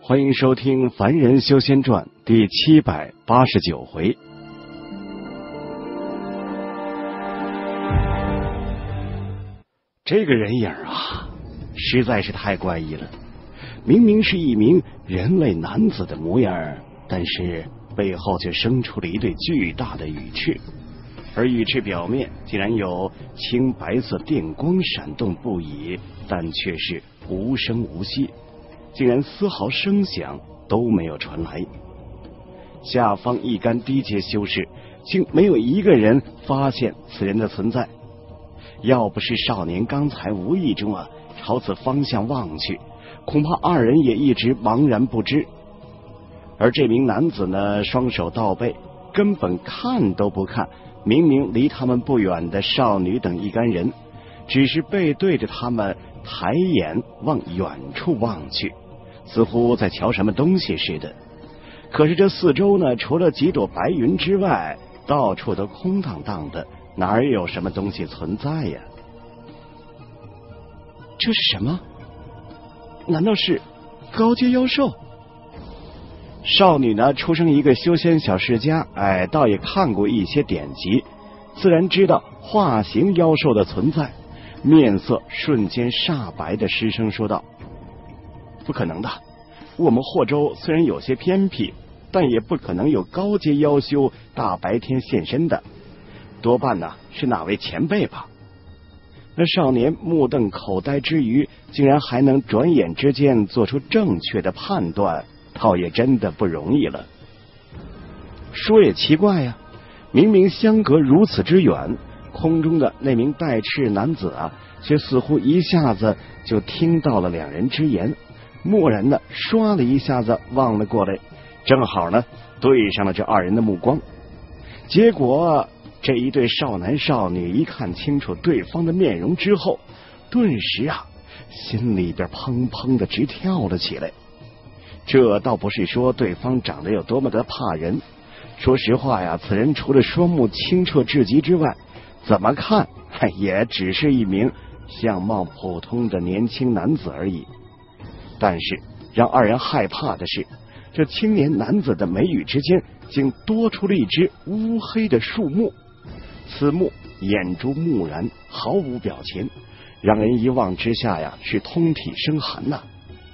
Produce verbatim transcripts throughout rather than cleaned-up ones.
欢迎收听《凡人修仙传》第七百八十九回。这个人影啊，实在是太怪异了。明明是一名人类男子的模样，但是背后却生出了一对巨大的羽翅，而羽翅表面竟然有青白色电光闪动不已，但却是无声无息，竟然丝毫声响都没有传来。下方一干低阶修士竟没有一个人发现此人的存在，要不是少年刚才无意中啊朝此方向望去，恐怕二人也一直茫然不知。而这名男子呢，双手倒背，根本看都不看明明离他们不远的少女等一干人，只是背对着他们抬眼往远处望去，似乎在瞧什么东西似的。可是这四周呢，除了几朵白云之外，到处都空荡荡的，哪有什么东西存在呀？这是什么？难道是高阶妖兽？少女呢，出生一个修仙小世家，哎，倒也看过一些典籍，自然知道化形妖兽的存在，面色瞬间煞白的失声说道：不可能的，我们霍州虽然有些偏僻，但也不可能有高阶妖修大白天现身的，多半呢是哪位前辈吧。那少年目瞪口呆之余，竟然还能转眼之间做出正确的判断，倒也真的不容易了。说也奇怪呀，明明相隔如此之远，空中的那名带翅男子啊，却似乎一下子就听到了两人之言，蓦然的唰了一下子望了过来，正好呢对上了这二人的目光。结果这一对少男少女一看清楚对方的面容之后，顿时啊心里边砰砰的直跳了起来。这倒不是说对方长得有多么的怕人，说实话呀，此人除了双目清澈至极之外，怎么看也只是一名相貌普通的年轻男子而已。但是让二人害怕的是，这青年男子的眉宇之间竟多出了一只乌黑的树木，此木眼珠木然，毫无表情，让人一望之下呀是通体生寒呐、啊。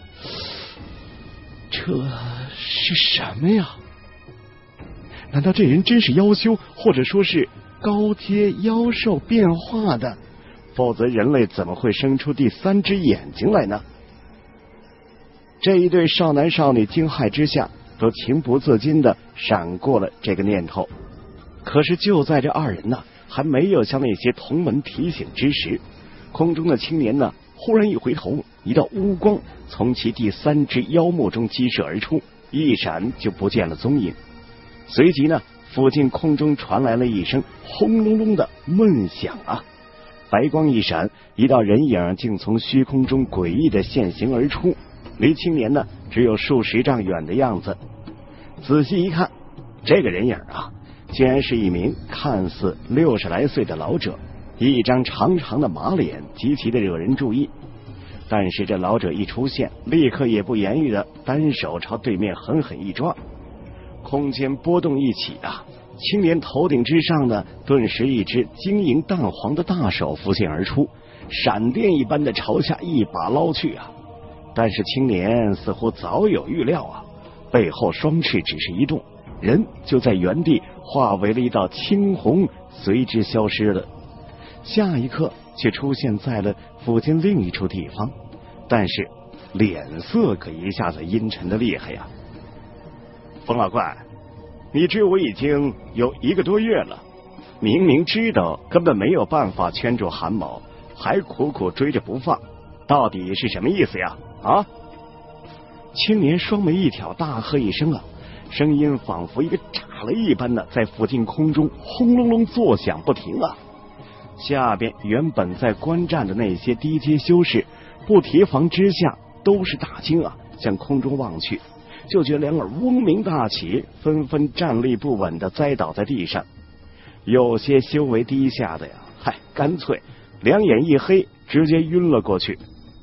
这是什么呀？难道这人真是妖修，或者说是高阶妖兽变化的？否则人类怎么会生出第三只眼睛来呢？这一对少男少女惊骇之下，都情不自禁的闪过了这个念头。可是就在这二人呢还没有向那些同门提醒之时，空中的青年呢忽然一回头，一道乌光从其第三只妖目中激射而出，一闪就不见了踪影。随即呢，附近空中传来了一声轰隆隆的闷响啊！白光一闪，一道人影竟从虚空中诡异的现形而出，离青年呢只有数十丈远的样子。仔细一看，这个人影啊，竟然是一名看似六十来岁的老者，一张长长的马脸，极其的惹人注意。但是这老者一出现，立刻也不言语的单手朝对面狠狠一抓，空间波动一起啊，青年头顶之上呢，顿时一只晶莹淡黄的大手浮现而出，闪电一般的朝下一把捞去啊。但是青年似乎早有预料啊，背后双翅只是一动，人就在原地化为了一道青红，随之消失了。下一刻却出现在了附近另一处地方，但是脸色可一下子阴沉的厉害呀。冯老怪，你追我已经有一个多月了，明明知道根本没有办法圈住韩某，还苦苦追着不放，到底是什么意思呀？啊！青年双眉一挑，大喝一声啊，声音仿佛一个炸雷一般的在附近空中轰隆隆作响不停啊！下边原本在观战的那些低阶修士，不提防之下都是大惊啊，向空中望去，就觉两耳嗡鸣大起，纷纷站立不稳的栽倒在地上。有些修为低下的呀，嗨，干脆两眼一黑，直接晕了过去。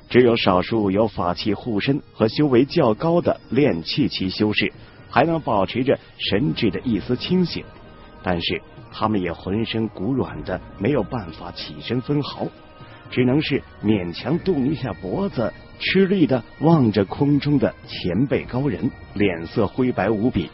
只有少数有法器护身和修为较高的炼气期修士，还能保持着神智的一丝清醒，但是他们也浑身骨软的，没有办法起身分毫，只能是勉强动一下脖子，吃力的望着空中的前辈高人，脸色灰白无比。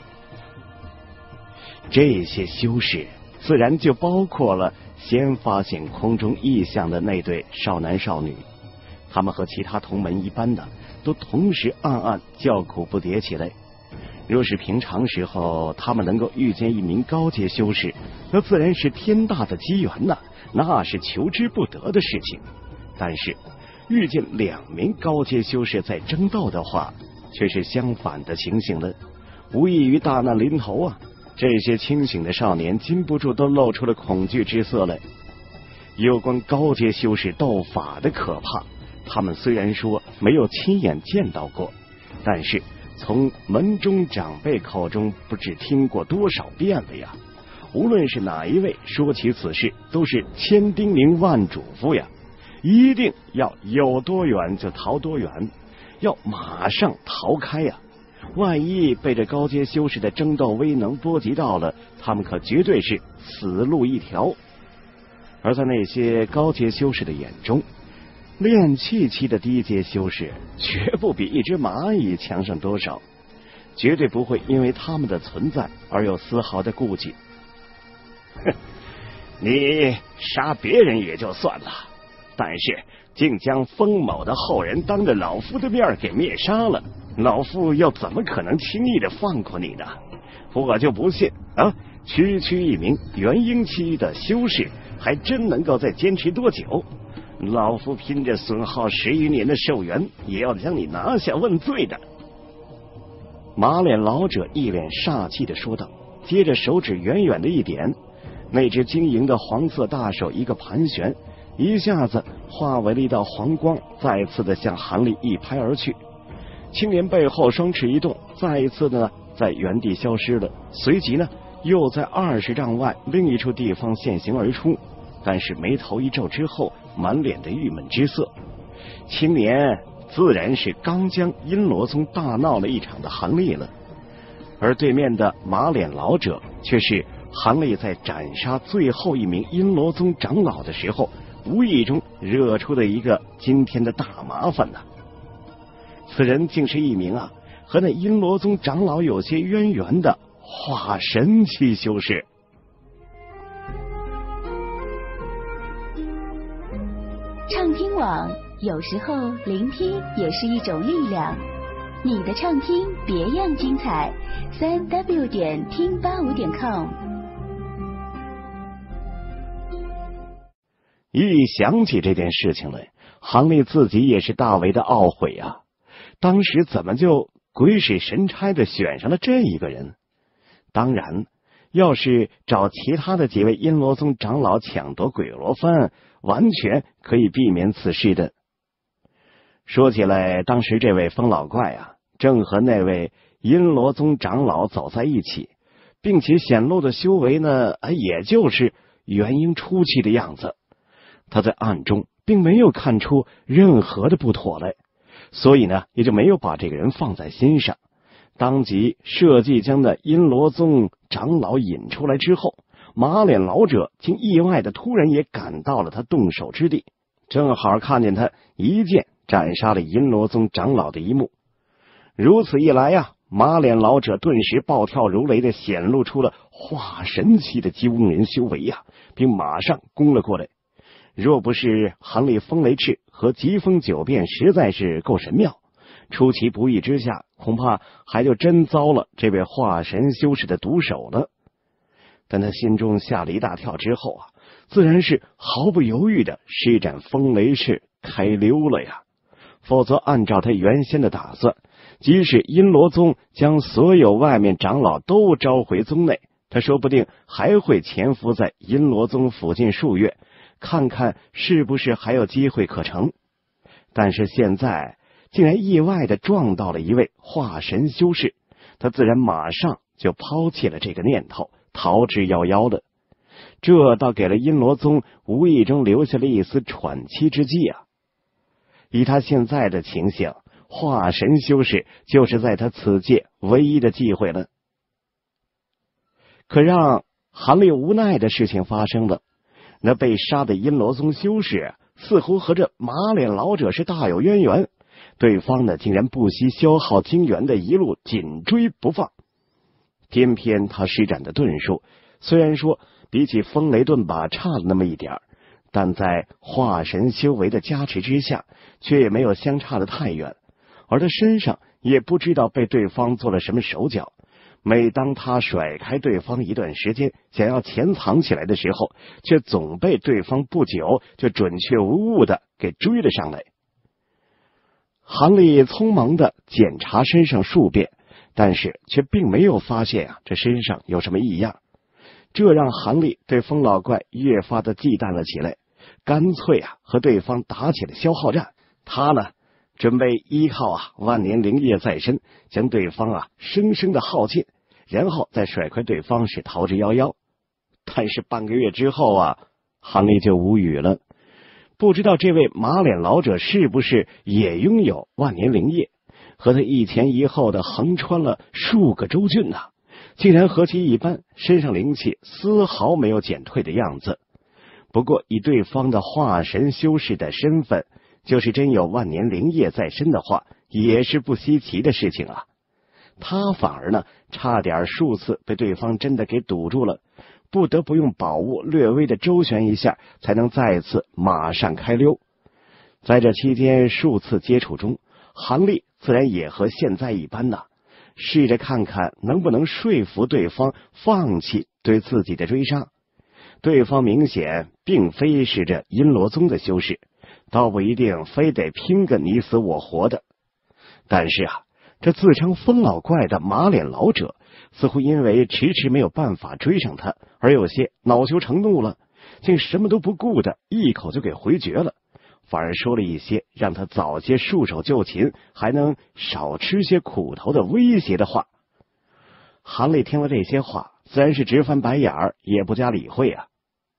这些修士自然就包括了先发现空中异象的那对少男少女，他们和其他同门一般的，都同时暗暗叫苦不迭起来。若是平常时候他们能够遇见一名高阶修士，那自然是天大的机缘呐，那是求之不得的事情。但是遇见两名高阶修士在争斗的话，却是相反的情形了，无异于大难临头啊！这些清醒的少年禁不住都露出了恐惧之色来。有关高阶修士斗法的可怕，他们虽然说没有亲眼见到过，但是从门中长辈口中不知听过多少遍了呀。无论是哪一位说起此事，都是千叮咛万嘱咐呀，一定要有多远就逃多远，要马上逃开呀。万一被这高阶修士的争斗威能波及到了，他们可绝对是死路一条。而在那些高阶修士的眼中，炼气期的低阶修士绝不比一只蚂蚁强上多少，绝对不会因为他们的存在而有丝毫的顾忌。哼，你杀别人也就算了，但是竟将封某的后人当着老夫的面给灭杀了，老夫又怎么可能轻易的放过你呢？我就不信啊，区区一名元婴期的修士还真能够再坚持多久？老夫拼着损耗十余年的寿元，也要将你拿下问罪的。马脸老者一脸煞气的说道，接着手指远远的一点，那只晶莹的黄色大手一个盘旋，一下子化为了一道黄光，再次的向韩立一拍而去。青莲背后双翅一动，再一次的在原地消失了，随即呢又在二十丈外另一处地方现形而出，但是眉头一皱之后，满脸的郁闷之色。青莲自然是刚将阴罗宗大闹了一场的韩立了，而对面的马脸老者却是韩立在斩杀最后一名阴罗宗长老的时候，无意中惹出的一个今天的大麻烦呢。此人竟是一名啊和那阴罗宗长老有些渊源的化神期修士。 畅听网，有时候聆听也是一种力量。你的畅听别样精彩，三 w 点听八五点 com。 一想起这件事情来，韩立自己也是大为的懊悔啊！当时怎么就鬼使神差的选上了这一个人？当然，要是找其他的几位阴罗宗长老抢夺鬼罗幡，完全可以避免此事的。说起来，当时这位疯老怪啊，正和那位阴罗宗长老走在一起，并且显露的修为呢，也就是元婴初期的样子。他在暗中并没有看出任何的不妥来，所以呢，也就没有把这个人放在心上。当即设计将那阴罗宗长老引出来之后，马脸老者竟意外的突然也赶到了他动手之地，正好看见他一剑斩杀了阴罗宗长老的一幕。如此一来呀、啊，马脸老者顿时暴跳如雷的显露出了化神期的极翁人修为呀、啊，并马上攻了过来。若不是韩立风雷翅和疾风九变实在是够神妙，出其不意之下，恐怕还就真遭了这位化神修士的毒手了。但他心中吓了一大跳之后啊，自然是毫不犹豫的施展风雷翅开溜了呀。否则按照他原先的打算，即使阴罗宗将所有外面长老都召回宗内，他说不定还会潜伏在阴罗宗附近数月，看看是不是还有机会可乘。但是现在竟然意外的撞到了一位化神修士，他自然马上就抛弃了这个念头，逃之夭夭了。这倒给了阴罗宗无意中留下了一丝喘息之机啊。 以他现在的情形，化神修士就是在他此界唯一的机会了。可让韩立无奈的事情发生了，那被杀的阴罗宗修士似乎和这马脸老者是大有渊源，对方呢竟然不惜消耗精元的一路紧追不放。偏偏他施展的遁术虽然说比起风雷遁把差了那么一点，但在化神修为的加持之下，却也没有相差的太远。而他身上也不知道被对方做了什么手脚，每当他甩开对方一段时间，想要潜藏起来的时候，却总被对方不久就准确无误的给追了上来。韩立匆忙的检查身上数遍，但是却并没有发现啊，这身上有什么异样。这让韩立对风老怪越发的忌惮了起来，干脆啊和对方打起了消耗战。他呢准备依靠啊万年灵液在身，将对方啊生生的耗尽，然后再甩开对方是逃之夭夭。但是半个月之后啊，韩立就无语了。不知道这位马脸老者是不是也拥有万年灵液，和他一前一后的横穿了数个州郡呐、啊，竟然和其一般，身上灵气丝毫没有减退的样子。不过以对方的化神修士的身份，就是真有万年灵液在身的话，也是不稀奇的事情啊。他反而呢差点数次被对方真的给堵住了，不得不用宝物略微的周旋一下，才能再次马上开溜。在这期间数次接触中，韩立自然也和现在一般呢，试着看看能不能说服对方放弃对自己的追杀。对方明显并非是这阴罗宗的修士，倒不一定非得拼个你死我活的。但是啊，这自称风老怪的马脸老者似乎因为迟迟没有办法追上他，而有些恼羞成怒了，竟什么都不顾的一口就给回绝了，反而说了一些让他早些束手就擒，还能少吃些苦头的威胁的话。韩立听了这些话，自然是直翻白眼儿，也不加理会啊。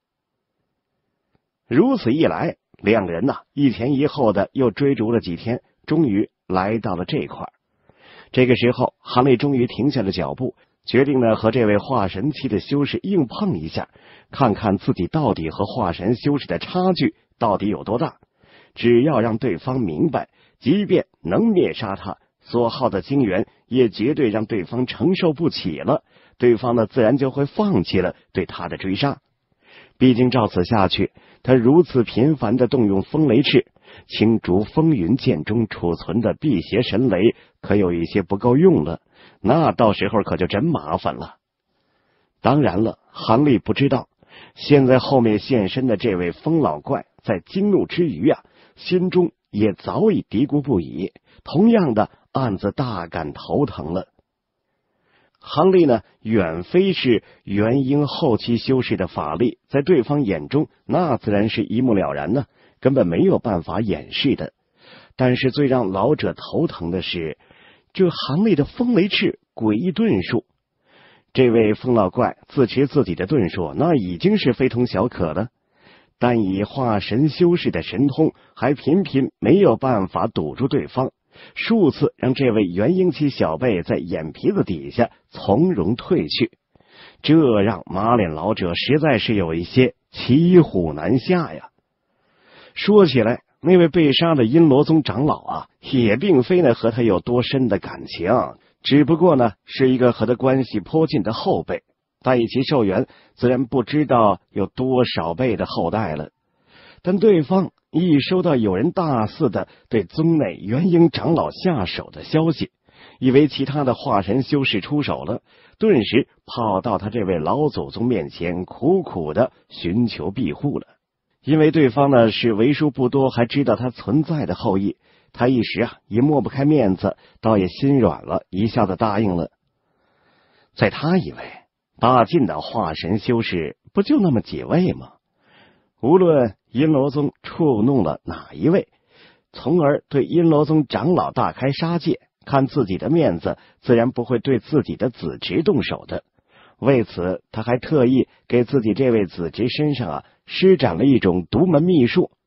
如此一来，两个人呢一前一后的又追逐了几天，终于来到了这块儿。这个时候，韩立终于停下了脚步，决定呢和这位化神期的修士硬碰一下，看看自己到底和化神修士的差距到底有多大。只要让对方明白，即便能灭杀他，所耗的精元也绝对让对方承受不起了，对方呢自然就会放弃了对他的追杀。毕竟照此下去，他如此频繁的动用风雷翅，青竹风云剑中储存的辟邪神雷可有一些不够用了，那到时候可就真麻烦了。当然了，韩立不知道，现在后面现身的这位风老怪在惊怒之余啊，心中也早已嘀咕不已，同样的暗自大感头疼了。韩立呢，远非是元婴后期修士的法力，在对方眼中那自然是一目了然呢，根本没有办法掩饰的。但是最让老者头疼的是，这韩立的风雷翅诡异遁术。这位风老怪自持自己的遁术，那已经是非同小可了，但以化神修士的神通，还频频没有办法堵住对方。数次让这位元婴期小辈在眼皮子底下从容退去，这让马脸老者实在是有一些骑虎难下呀。说起来，那位被杀的阴罗宗长老啊，也并非呢和他有多深的感情，只不过呢是一个和他关系颇近的后辈，但以其寿元，自然不知道有多少辈的后代了。但对方一收到有人大肆的对宗内元婴长老下手的消息，以为其他的化神修士出手了，顿时跑到他这位老祖宗面前，苦苦的寻求庇护了。因为对方呢是为数不多还知道他存在的后裔，他一时啊也抹不开面子，倒也心软了，一下子答应了。在他以为大晋的化神修士不就那么几位吗？无论阴罗宗触怒了哪一位，从而对阴罗宗长老大开杀戒，看自己的面子，自然不会对自己的子侄动手的。为此，他还特意给自己这位子侄身上啊施展了一种独门秘术，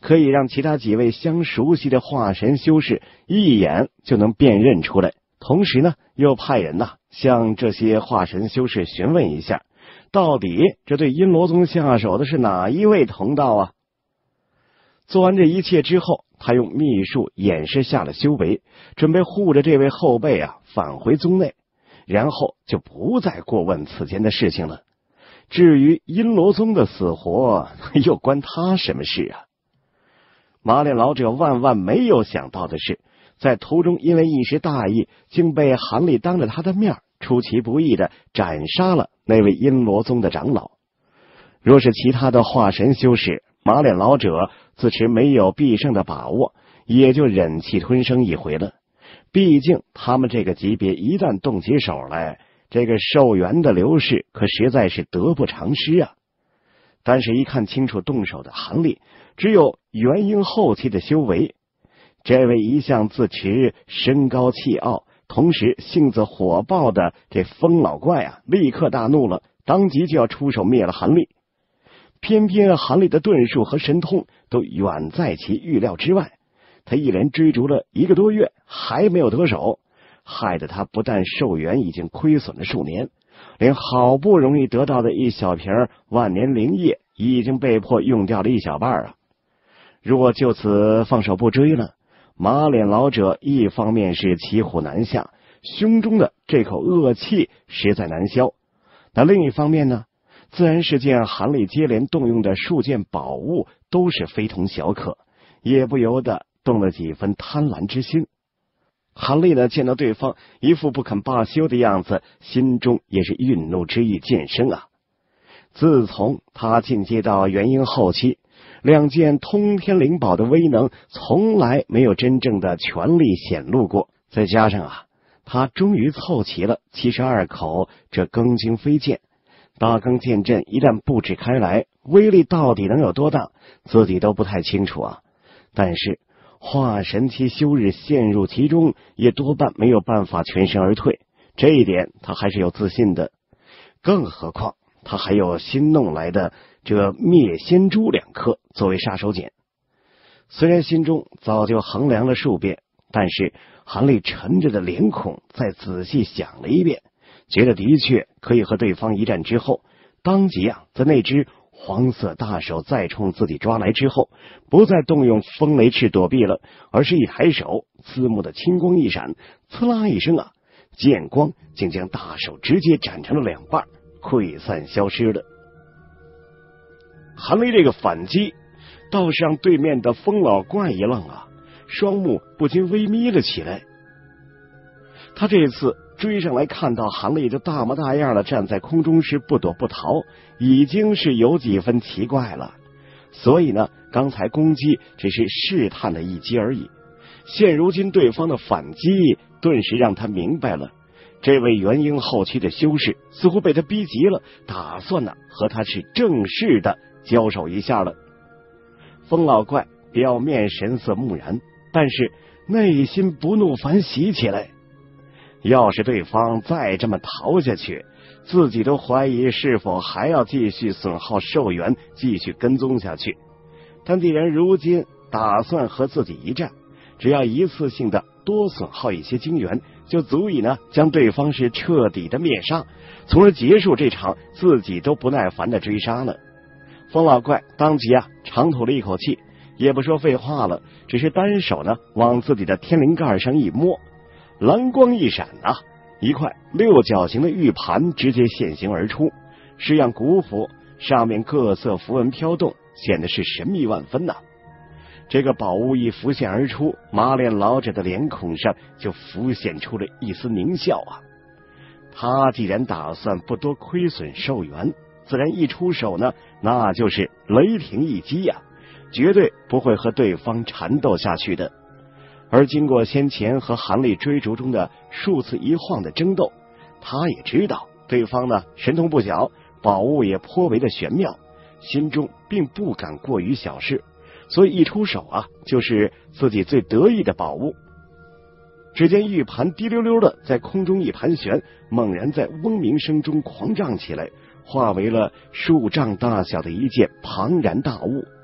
可以让其他几位相熟悉的化神修士一眼就能辨认出来。同时呢，又派人呐、啊、向这些化神修士询问一下，到底这对阴罗宗下手的是哪一位同道啊？做完这一切之后，他用秘术掩饰下了修为，准备护着这位后辈啊返回宗内，然后就不再过问此间的事情了。至于阴罗宗的死活，又关他什么事啊？马脸老者万万没有想到的是，在途中因为一时大意，竟被韩立当着他的面出其不意的斩杀了那位阴罗宗的长老。若是其他的化神修士，马脸老者自持没有必胜的把握，也就忍气吞声一回了。毕竟他们这个级别一旦动起手来，这个寿元的流逝可实在是得不偿失啊。但是一看清楚动手的韩立，只有元婴后期的修为。这位一向自持身高气傲，同时性子火爆的这疯老怪啊，立刻大怒了，当即就要出手灭了韩立。偏偏韩立的遁术和神通都远在其预料之外，他一连追逐了一个多月，还没有得手，害得他不但寿元已经亏损了数年，连好不容易得到的一小瓶万年灵液已经被迫用掉了一小半啊！如果就此放手不追了，马脸老者一方面是骑虎难下，胸中的这口恶气实在难消，那另一方面呢，自然是见韩立接连动用的数件宝物都是非同小可，也不由得动了几分贪婪之心。韩立呢，见到对方一副不肯罢休的样子，心中也是愠怒之意渐生啊。自从他进阶到元婴后期，两件通天灵宝的威能从来没有真正的全力显露过，再加上啊，他终于凑齐了七十二口这庚金飞剑，大庚剑阵一旦布置开来，威力到底能有多大，自己都不太清楚啊。但是化神期修日陷入其中，也多半没有办法全身而退，这一点他还是有自信的。更何况他还有新弄来的这灭仙珠两颗作为杀手锏。虽然心中早就衡量了数遍，但是韩立沉着的脸孔再仔细想了一遍，觉得的确可以和对方一战之后，当即啊，在那只黄色大手再冲自己抓来之后，不再动用风雷翅躲避了，而是一抬手，刺目的青光一闪，呲啦一声啊，剑光竟将大手直接斩成了两半，溃散消失了。韩立这个反击倒是让对面的疯老怪一愣啊，双目不禁微眯了起来。他这次追上来，看到韩立就大模大样的站在空中时不躲不逃，已经是有几分奇怪了。所以呢，刚才攻击只是试探的一击而已。现如今对方的反击，顿时让他明白了，这位元婴后期的修士似乎被他逼急了，打算呢和他是正式的交手一下了。疯老怪表面神色木然，但是内心不怒反喜起来。要是对方再这么逃下去，自己都怀疑是否还要继续损耗寿元，继续跟踪下去。但既然如今打算和自己一战，只要一次性的多损耗一些精元，就足以呢将对方是彻底的灭杀，从而结束这场自己都不耐烦的追杀了。疯老怪当即啊长吐了一口气，也不说废话了，只是单手呢往自己的天灵盖上一摸，蓝光一闪啊，一块六角形的玉盘直接现形而出，式样古朴，上面各色符文飘动，显得是神秘万分呐、啊。这个宝物一浮现而出，马脸老者的脸孔上就浮现出了一丝狞笑啊。他既然打算不多亏损寿元，自然一出手呢，那就是雷霆一击呀、啊，绝对不会和对方缠斗下去的。而经过先前和韩立追逐中的数次一晃的争斗，他也知道对方呢神通不小，宝物也颇为的玄妙，心中并不敢过于小视，所以一出手啊，就是自己最得意的宝物。只见玉盘滴溜溜的在空中一盘旋，猛然在嗡鸣声中狂胀起来，化为了数丈大小的一件庞然大物。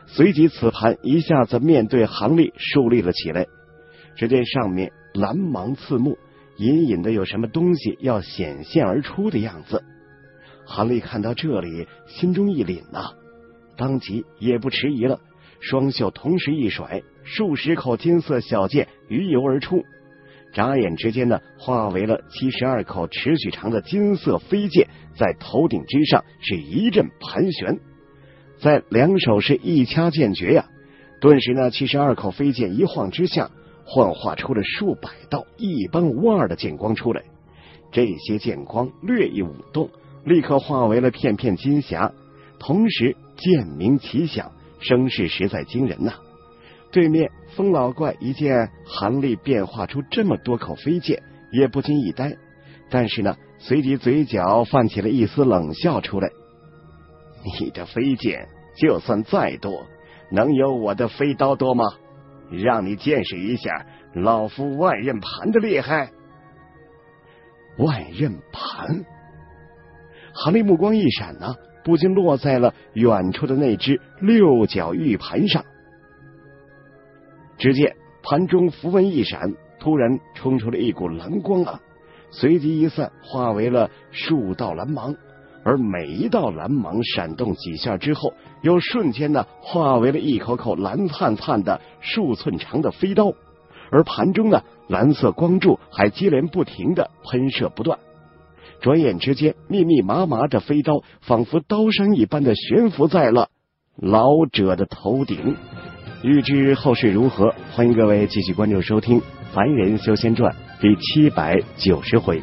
随即此盘一下子面对韩立竖立了起来，只见上面蓝芒刺目，隐隐的有什么东西要显现而出的样子。韩立看到这里，心中一凛啊，当即也不迟疑了，双袖同时一甩，数十口金色小剑鱼游而出，眨眼之间呢，化为了七十二口尺许长的金色飞剑，在头顶之上是一阵盘旋，在两手是一掐剑诀呀，顿时呢，七十二口飞剑一晃之下，幻化出了数百道一般无二的剑光出来。这些剑光略一舞动，立刻化为了片片金霞，同时剑鸣齐响，声势实在惊人呐、啊。对面风老怪一见韩立变化出这么多口飞剑，也不禁一呆，但是呢，随即嘴角泛起了一丝冷笑出来。你的飞剑就算再多，能有我的飞刀多吗？让你见识一下老夫万仞盘的厉害。万仞盘，韩立目光一闪呢、啊，不禁落在了远处的那只六角玉盘上。只见盘中符文一闪，突然冲出了一股蓝光啊，随即一散，化为了数道蓝芒，而每一道蓝芒闪动几下之后，又瞬间呢化为了一口口蓝灿灿的数寸长的飞刀，而盘中呢蓝色光柱还接连不停的喷射不断。转眼之间，密密麻麻的飞刀仿佛刀山一般的悬浮在了老者的头顶。欲知后事如何，欢迎各位继续关注收听《凡人修仙传》第七百九十回。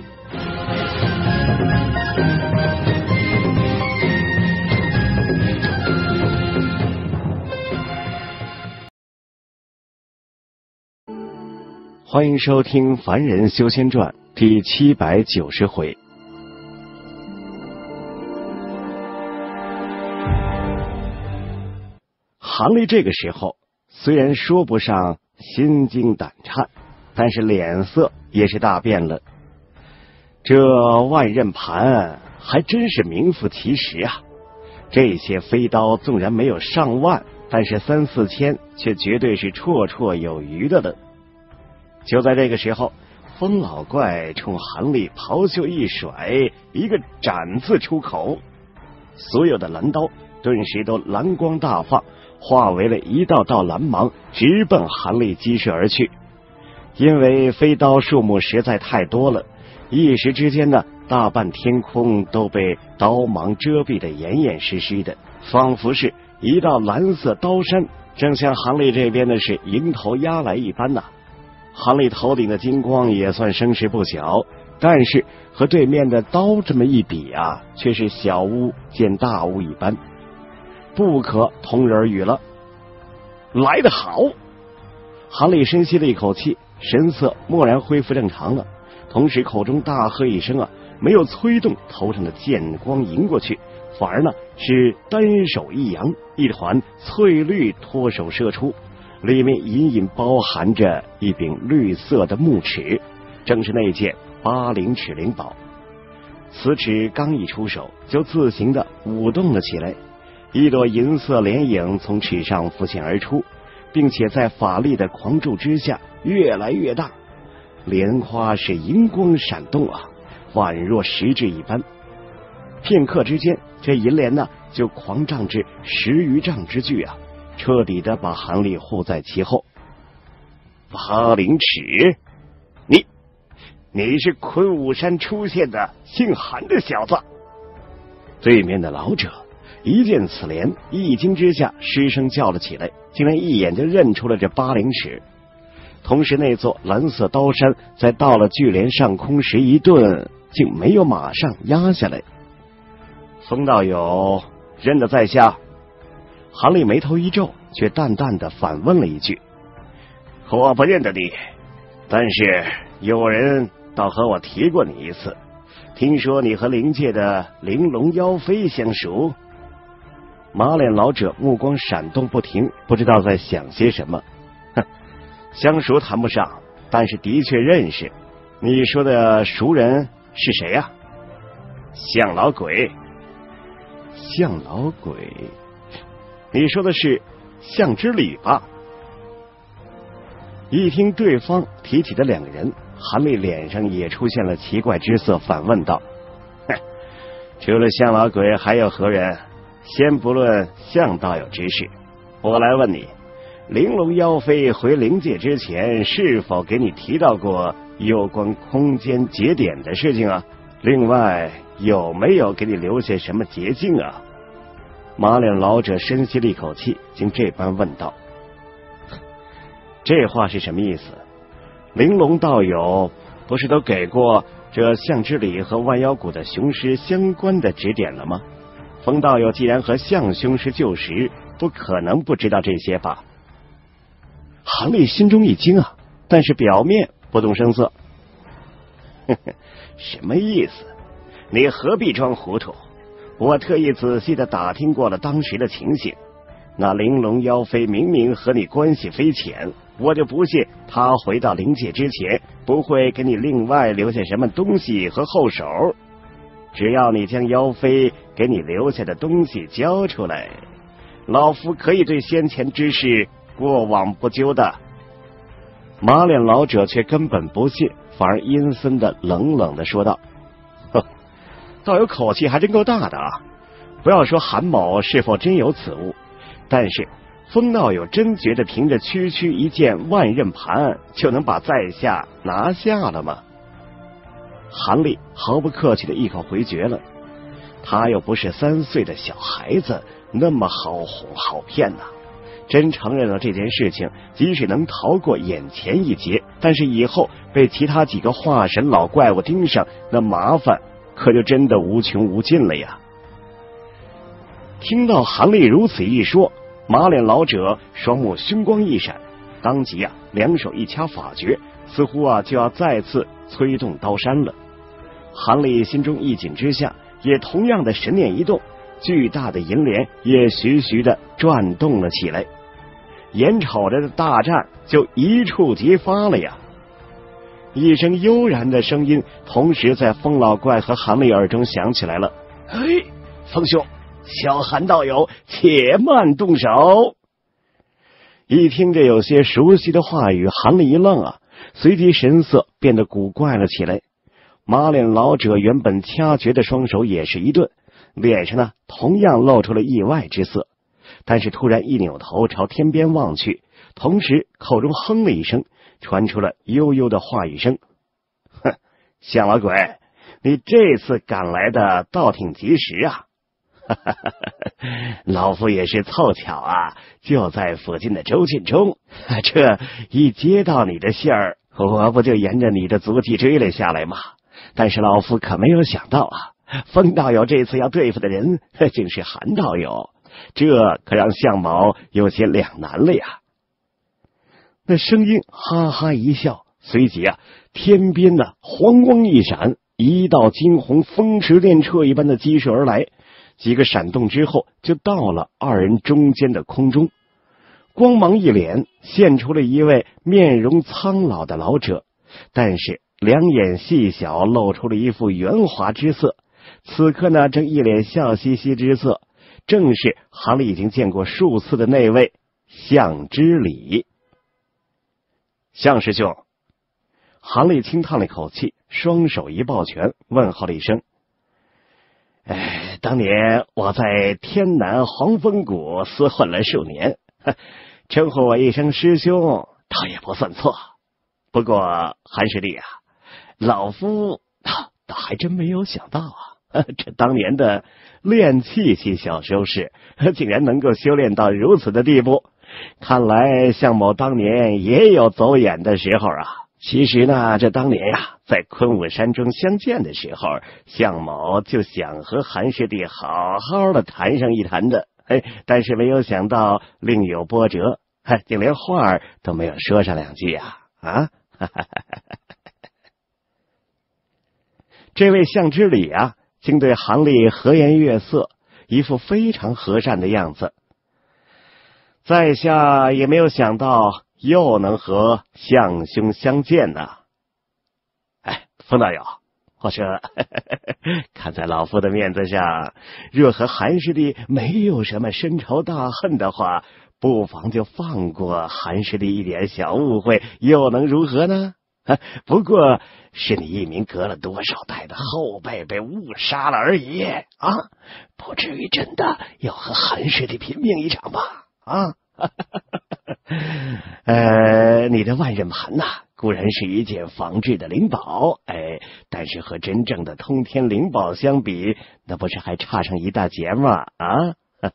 欢迎收听《凡人修仙传》第七百九十回。韩立这个时候虽然说不上心惊胆颤，但是脸色也是大变了。这万仞盘还真是名副其实啊！这些飞刀纵然没有上万，但是三四千却绝对是绰绰有余的了。就在这个时候，风老怪冲韩立袍袖一甩，一个斩字出口，所有的蓝刀顿时都蓝光大放，化为了一道道蓝芒，直奔韩立击射而去。因为飞刀数目实在太多了，一时之间呢，大半天空都被刀芒遮蔽的严严实实的，仿佛是一道蓝色刀山正向韩立这边的是迎头压来一般呐、啊。韩立头顶的金光也算声势不小，但是和对面的刀这么一比啊，却是小巫见大巫一般，不可同日而语了。来得好！韩立深吸了一口气，神色蓦然恢复正常了，同时口中大喝一声啊，没有催动头上的剑光迎过去，反而呢是单手一扬，一团翠绿脱手射出，里面隐隐包含着一柄绿色的木尺，正是那件八灵尺灵宝。此尺刚一出手，就自行的舞动了起来，一朵银色莲影从尺上浮现而出，并且在法力的狂助之下越来越大，莲花是银光闪动啊，宛若实质一般。片刻之间，这银莲呢就狂胀至十余丈之巨啊，彻底的把韩立护在其后。八灵尺，你你是昆武山出现的姓韩的小子。对面的老者一见此莲，一惊之下失声叫了起来，竟然一眼就认出了这八灵尺。同时那座蓝色刀山在到了巨莲上空时一顿，竟没有马上压下来。风道友认得在下？韩立眉头一皱，却淡淡的反问了一句：我不认得你，但是有人倒和我提过你一次，听说你和灵界的玲珑妖妃相熟。马脸老者目光闪动不停，不知道在想些什么。哼，相熟谈不上，但是的确认识。你说的熟人是谁呀、啊？象老鬼。象老鬼，你说的是项之礼吧。一听对方提起的两个人，韩立脸上也出现了奇怪之色，反问道：除了项老鬼还有何人？先不论项道友之事，我来问你，玲珑妖妃回灵界之前是否给你提到过有关空间节点的事情啊？另外有没有给你留下什么捷径啊？马脸老者深吸了一口气，竟这般问道。这话是什么意思？玲珑道友不是都给过这项之礼和万妖谷的雄师相关的指点了吗？风道友既然和项兄是旧识，不可能不知道这些吧？韩立心中一惊啊，但是表面不动声色。呵呵，什么意思？你何必装糊涂？我特意仔细的打听过了当时的情形，那玲珑妖妃明明和你关系非浅，我就不信她回到灵界之前不会给你另外留下什么东西和后手。只要你将妖妃给你留下的东西交出来，老夫可以对先前之事过往不究的。马脸老者却根本不信，反而阴森的冷冷的说道：呵，道友口气还真够大的啊！不要说韩某是否真有此物，但是风道友真觉得凭着区区一件万刃盘就能把在下拿下了吗？韩立毫不客气的一口回绝了，他又不是三岁的小孩子，那么好哄好骗呐、啊！真承认了这件事情，即使能逃过眼前一劫，但是以后被其他几个化神老怪物盯上，那麻烦可就真的无穷无尽了呀！听到韩立如此一说，马脸老者双目凶光一闪，当即啊，两手一掐法诀，似乎啊就要再次催动刀山了。韩立心中一紧之下，也同样的神念一动，巨大的银莲也徐徐的转动了起来，眼瞅着大战就一触即发了呀！一声悠然的声音同时在风老怪和韩立耳中响起来了：嘿，风兄，小韩道友且慢动手。一听着有些熟悉的话语，韩立一愣啊，随即神色变得古怪了起来。马脸老者原本掐诀的双手也是一顿，脸上呢同样露出了意外之色，但是突然一扭头朝天边望去，同时口中哼了一声，传出了悠悠的话语声：哼，项老鬼，你这次赶来的倒挺及时啊！老夫也是凑巧啊，就在附近的州郡中，这一接到你的信儿，我不就沿着你的足迹追了下来吗？但是老夫可没有想到啊，风道友这次要对付的人竟是韩道友，这可让项某有些两难了呀。那声音哈哈一笑，随即啊，天边呢黄光一闪，一道惊鸿风驰电掣一般的激射而来，几个闪动之后就到了二人中间的空中。光芒一敛，现出了一位面容苍老的老者，但是两眼细小，露出了一副圆滑之色。此刻呢，正一脸笑嘻嘻之色，正是韩立已经见过数次的那位项之礼。项师兄，韩立轻叹了一口气，双手一抱拳，问候了一声：哎，当年我在天南黄风谷厮混了数年，称呼我一声师兄，倒也不算错。不过韩师弟啊，老夫倒还真没有想到啊，这当年的炼气期小修士，竟然能够修炼到如此的地步。看来项某当年也有走眼的时候啊。其实呢，这当年呀、啊，在昆武山中相见的时候，项某就想和韩师弟好好的谈上一谈的，哎，但是没有想到另有波折，哎，竟连话都没有说上两句啊！啊，这位项之礼啊，竟对韩立和颜悦色，一副非常和善的样子。在下也没有想到又能和项兄相见呢。哎，风道友，我说看在老夫的面子上，若和韩师弟没有什么深仇大恨的话， 不妨就放过韩师弟一点小误会，又能如何呢？啊，不过是你一名隔了多少代的后辈被误杀了而已啊，不至于真的要和韩师弟拼命一场吧？啊，呃，你的万刃盘呐、啊，固然是一件仿制的灵宝，哎，但是和真正的通天灵宝相比，那不是还差上一大截吗？啊！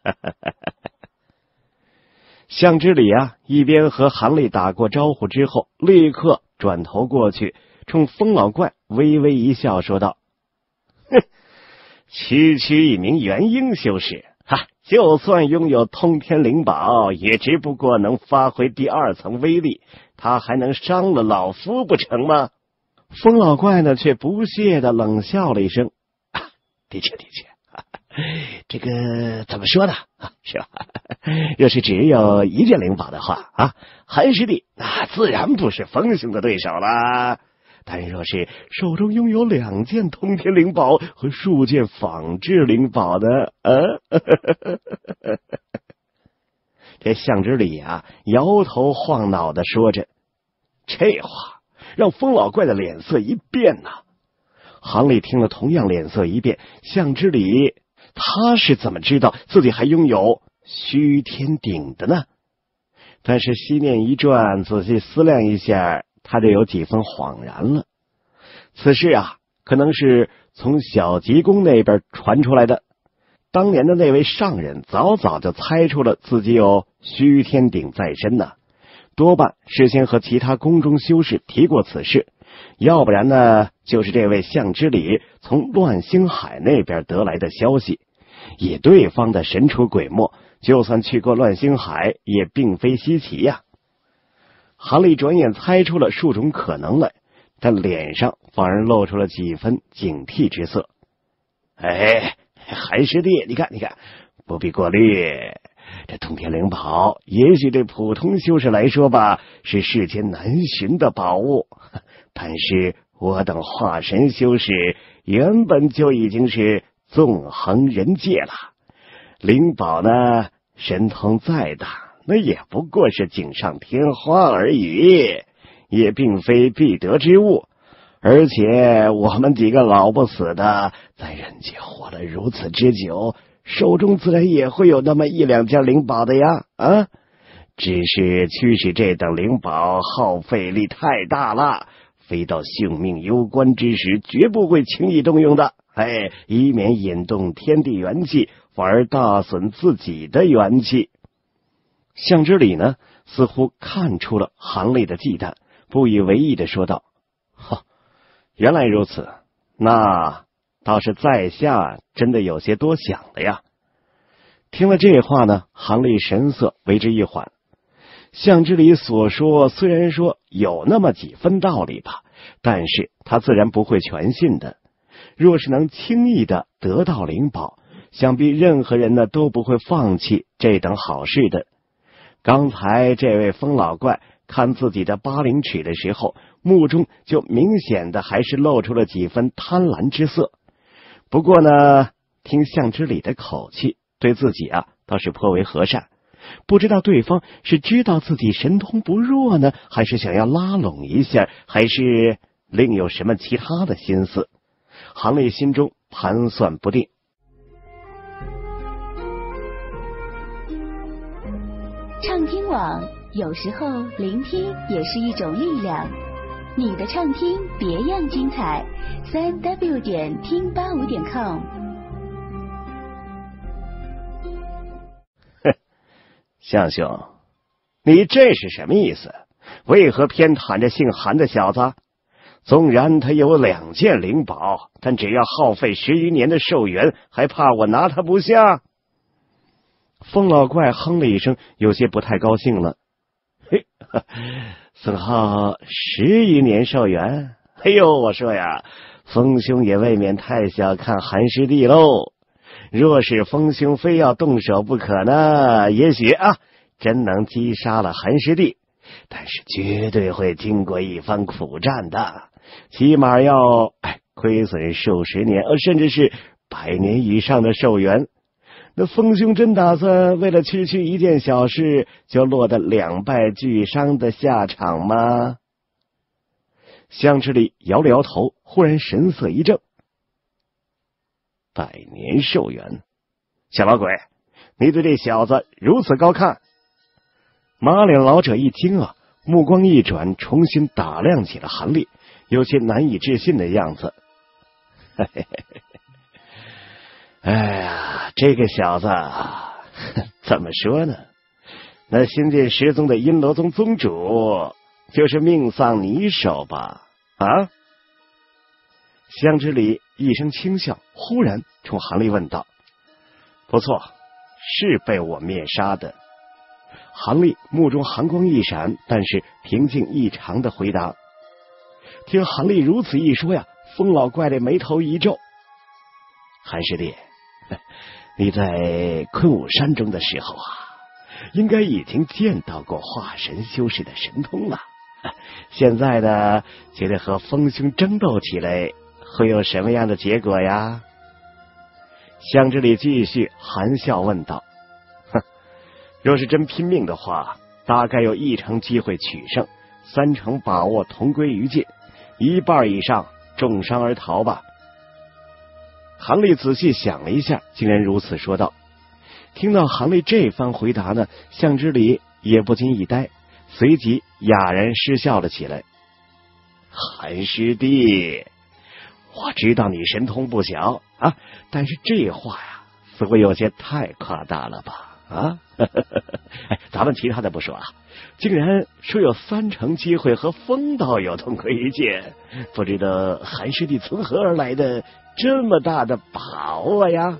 向之礼啊，一边和韩立打过招呼之后，立刻转头过去，冲风老怪微微一笑，说道：“哼，区区一名元婴修士，哈，就算拥有通天灵宝，也只不过能发挥第二层威力，他还能伤了老夫不成吗？”风老怪呢，却不屑的冷笑了一声：“啊，的确，的确。”这个怎么说呢？啊，是吧？若是只有一件灵宝的话啊，韩师弟那自然不是风兄的对手啦。但若是手中拥有两件通天灵宝和数件仿制灵宝的，呃，这向之礼啊，摇头晃脑的说着，这话让风老怪的脸色一变呐、啊。韩立听了，同样脸色一变。向之礼他是怎么知道自己还拥有虚天鼎的呢？但是心念一转，仔细思量一下，他就有几分恍然了。此事啊，可能是从小吉公那边传出来的。当年的那位上人早早就猜出了自己有虚天鼎在身呢，多半事先和其他宫中修士提过此事，要不然呢，就是这位向之礼从乱星海那边得来的消息。以对方的神出鬼没，就算去过乱星海，也并非稀奇呀。韩立转眼猜出了数种可能来，但脸上反而露出了几分警惕之色。哎，韩师弟，你看，你看，不必过虑。这通天灵宝，也许对普通修士来说吧，是世间难寻的宝物，但是我等化神修士原本就已经是纵横人界了。灵宝呢，神通再大，那也不过是锦上添花而已，也并非必得之物。而且我们几个老不死的，在人界活了如此之久，手中自然也会有那么一两件灵宝的呀，啊！只是驱使这等灵宝耗费力太大了，非到性命攸关之时，绝不会轻易动用的。哎，以免引动天地元气，反而大损自己的元气。向之礼呢，似乎看出了韩立的忌惮，不以为意的说道：“哈，原来如此，那倒是在下真的有些多想了呀。”听了这话呢，韩立神色为之一缓。向之礼所说虽然说有那么几分道理吧，但是他自然不会全信的。若是能轻易的得到灵宝，想必任何人呢都不会放弃这等好事的。刚才这位风老怪看自己的八灵尺的时候，目中就明显的还是露出了几分贪婪之色。不过呢，听向之礼的口气，对自己啊倒是颇为和善。不知道对方是知道自己神通不弱呢，还是想要拉拢一下，还是另有什么其他的心思。韩立心中盘算不定。 畅听网，有时候聆听也是一种力量。你的畅听别样精彩，三 w 点听八五点 com。 哼，向兄，你这是什么意思？为何偏袒着姓韩的小子？纵然他有两件灵宝，但只要耗费十余年的寿元，还怕我拿他不下？风老怪哼了一声，有些不太高兴了。嘿，损耗十余年寿元？哎呦，我说呀，风兄也未免太小看韩师弟喽。若是风兄非要动手不可呢，也许啊，真能击杀了韩师弟，但是绝对会经过一番苦战的。起码要哎亏损数十年，呃，甚至是百年以上的寿元。 那风兄真打算为了区区一件小事就落得两败俱伤的下场吗？向之礼摇了摇头，忽然神色一正。百年寿元，小老鬼，你对这小子如此高看？马脸老者一听啊，目光一转，重新打量起了韩立，有些难以置信的样子。嘿嘿嘿嘿，哎呀，这个小子怎么说呢？那新晋十宗的阴罗宗宗主就是命丧你手吧？啊！香之里一声轻笑，忽然冲韩立问道：“不错，是被我灭杀的。”韩立目中寒光一闪，但是平静异常的回答。听韩立如此一说呀，风老怪的眉头一皱：“韩师弟，你在昆武山中的时候啊，应该已经见到过化神修士的神通了。现在呢，觉得和风兄争斗起来会有什么样的结果呀？”香之里继续含笑问道：“哼，若是真拼命的话，大概有一成机会取胜，三成把握同归于尽，一半以上重伤而逃吧。”韩立仔细想了一下，竟然如此说道。听到韩立这番回答呢，向之礼也不禁一呆，随即哑然失笑了起来。韩师弟，我知道你神通不小啊，但是这话呀，似乎有些太夸大了吧？啊，哎，咱们其他的不说啊，竟然说有三成机会和风道友同归于尽，不知道韩师弟从何而来的这么大的把握呀？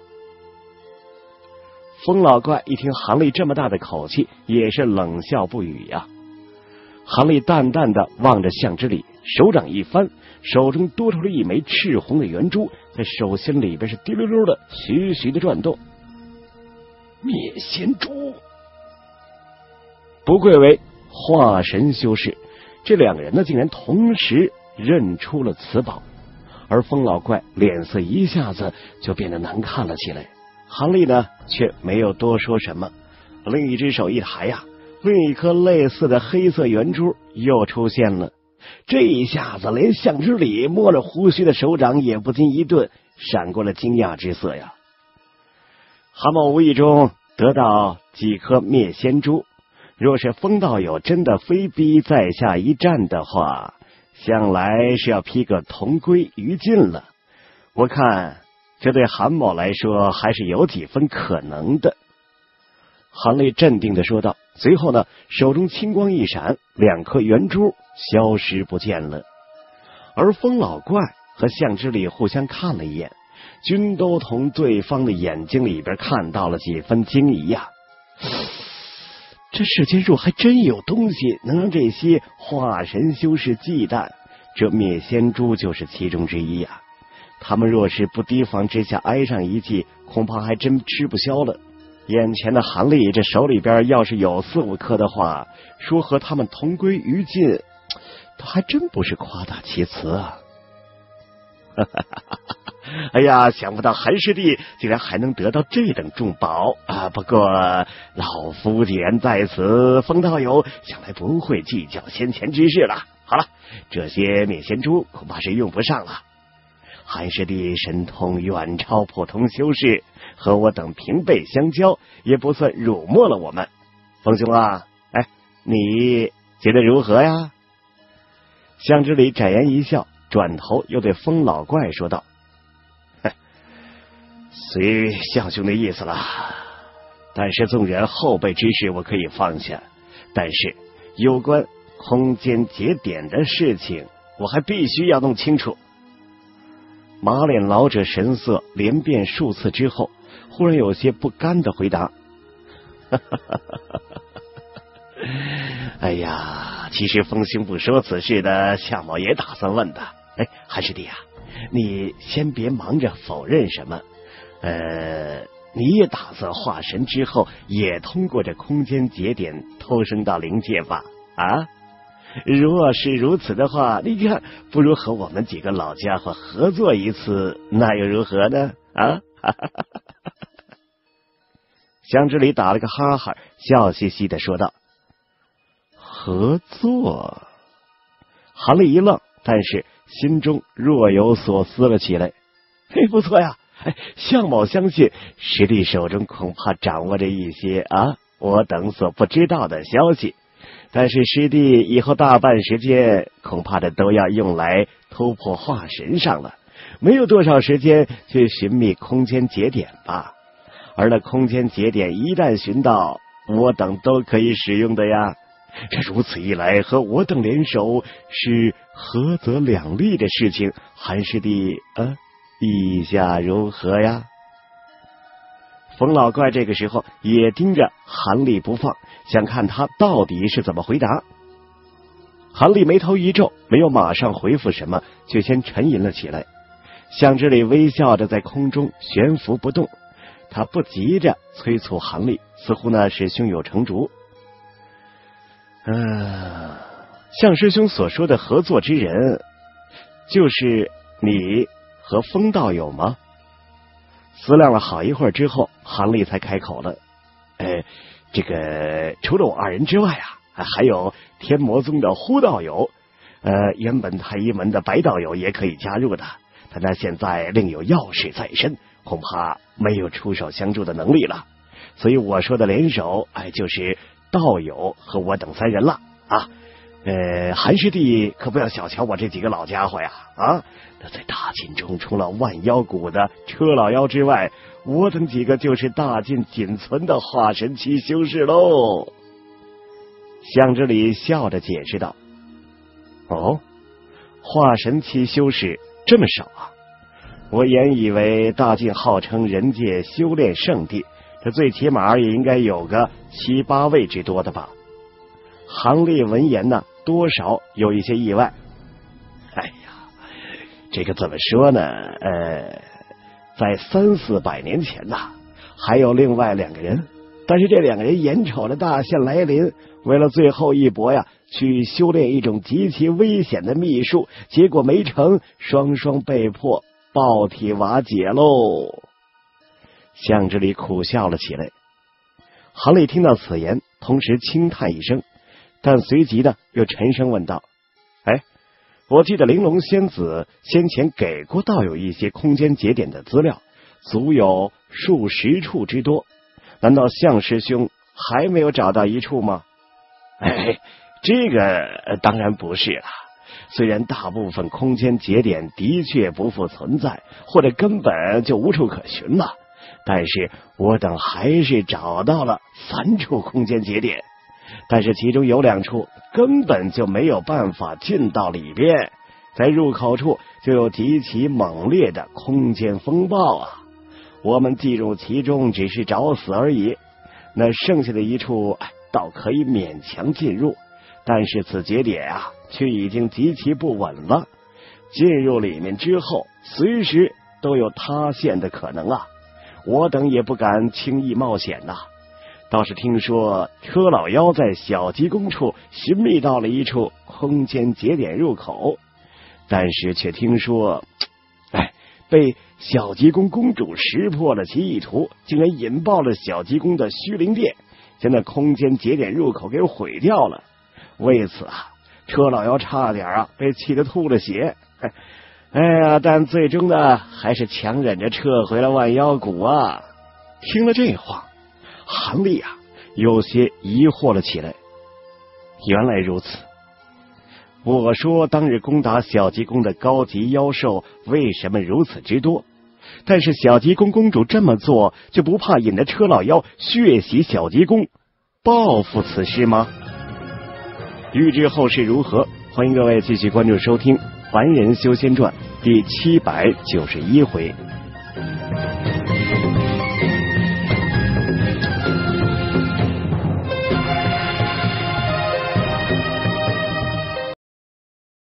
风老怪一听韩立这么大的口气，也是冷笑不语呀。韩立淡淡的望着向之礼，手掌一翻，手中多出了一枚赤红的圆珠，在手心里边是滴溜溜的徐徐的转动。灭仙珠，不愧为化神修士，这两个人呢，竟然同时认出了此宝，而风老怪脸色一下子就变得难看了起来。韩立呢，却没有多说什么，另一只手一抬呀，另一颗类似的黑色圆珠又出现了。这一下子，连向之礼摸着胡须的手掌也不禁一顿，闪过了惊讶之色呀。韩某无意中得到几颗灭仙珠，若是风道友真的非逼在下一战的话，想来是要批个同归于尽了。我看这对韩某来说还是有几分可能的。韩立镇定的说道，随后呢，手中青光一闪，两颗圆珠消失不见了。而风老怪和向之礼互相看了一眼，均都从对方的眼睛里边看到了几分惊疑呀。这世间若还真有东西能让这些化神修士忌惮，这灭仙珠就是其中之一呀。他们若是不提防之下挨上一记，恐怕还真吃不消了。眼前的韩立这手里边要是有四五颗的话，说和他们同归于尽，他还真不是夸大其词啊。哎呀，想不到韩师弟竟然还能得到这等重宝啊！不过老夫既然在此，风道友想来不会计较先前之事了。好了，这些灭仙珠恐怕是用不上了。韩师弟神通远超普通修士，和我等平辈相交，也不算辱没了我们。风兄啊，哎，你觉得如何呀？向之礼展颜一笑，转头又对风老怪说道：“随向兄的意思了，但是纵然后辈之事我可以放下，但是有关空间节点的事情，我还必须要弄清楚。”马脸老者神色连变数次之后，忽然有些不甘的回答：“哎呀，其实风兄不说此事的，夏某也打算问的。哎，韩师弟啊，你先别忙着否认什么，呃，你也打算化神之后，也通过这空间节点偷生到灵界吧？啊？若是如此的话，你看，不如和我们几个老家伙合作一次，那又如何呢？啊！ 向之礼打了个哈哈，笑嘻嘻的说道：“合作。”韩立一愣，但是心中若有所思了起来。嘿，不错呀！哎，向某相信师弟手中恐怕掌握着一些啊我等所不知道的消息，但是师弟以后大半时间恐怕这都要用来突破化神上了，没有多少时间去寻觅空间节点吧。而那空间节点一旦寻到，我等都可以使用的呀。这如此一来，和我等联手是合则两利的事情，韩师弟呃，意下如何呀？冯老怪这个时候也盯着韩立不放，想看他到底是怎么回答。韩立眉头一皱，没有马上回复什么，却先沉吟了起来。向之礼微笑着在空中悬浮不动，他不急着催促韩立，似乎呢是胸有成竹。嗯，向师兄所说的合作之人，就是你和风道友吗？思量了好一会儿之后，韩立才开口了。呃，这个除了我二人之外啊，还有天魔宗的呼道友，呃，原本太医门的白道友也可以加入的，但他现在另有要事在身，恐怕没有出手相助的能力了。所以我说的联手，哎，就是道友和我等三人了啊。呃，韩师弟可不要小瞧我这几个老家伙呀！啊，那在大晋中除了万妖谷的车老妖之外，我等几个就是大晋仅存的化神期修士喽。向之礼笑着解释道：“哦，化神期修士这么少啊？我原以为大晋号称人界修炼圣地，这最起码也应该有个七八位之多的吧。”韩立闻言呢，多少有一些意外。哎呀，这个怎么说呢？呃，在三四百年前呐，还有另外两个人，但是这两个人眼瞅着大限来临，为了最后一搏呀，去修炼一种极其危险的秘术，结果没成，双双被迫爆体瓦解喽。向之礼苦笑了起来。韩立听到此言，同时轻叹一声，但随即呢又沉声问道：“哎，我记得玲珑仙子先前给过道友一些空间节点的资料，足有数十处之多，难道向师兄还没有找到一处吗？”“哎，这个当然不是了。虽然大部分空间节点的确不复存在，或者根本就无处可寻了，但是我等还是找到了三处空间节点。但是其中有两处根本就没有办法进到里边，在入口处就有极其猛烈的空间风暴啊！我们进入其中只是找死而已。那剩下的一处倒可以勉强进入，但是此节点啊，却已经极其不稳了。进入里面之后，随时都有塌陷的可能啊！我等也不敢轻易冒险呐、啊。倒是听说车老妖在小鸡宫处寻觅到了一处空间节点入口，但是却听说，哎，被小鸡宫公主识破了其意图，竟然引爆了小鸡宫的虚灵殿，将那空间节点入口给毁掉了。为此啊，车老妖差点啊被气得吐了血。哎呀，但最终呢，还是强忍着撤回了万妖谷啊。听了这话，韩立啊有些疑惑了起来。原来如此，我说当日攻打小鸡宫的高级妖兽为什么如此之多？但是小鸡宫公主这么做，就不怕引得车老妖血洗小鸡宫，报复此事吗？欲知后事如何，欢迎各位继续关注收听《凡人修仙传》第七百九十一回。